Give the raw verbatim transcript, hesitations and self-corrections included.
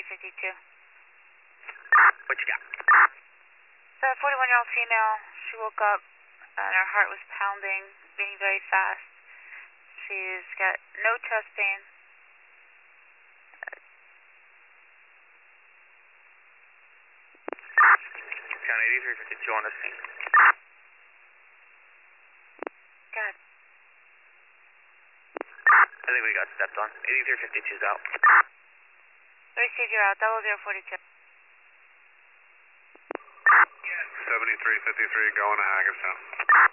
eight fifty-two. What you got? So a forty-one-year-old female, she woke up and her heart was pounding, beating very fast. She's got no chest pain. County eighty-three fifty-two on the scene. God. I think we got stepped on. eighty-three fifty-two's out. Receive, you're out. Double zero forty-two. seventy-three fifty-three going to Hagerstown.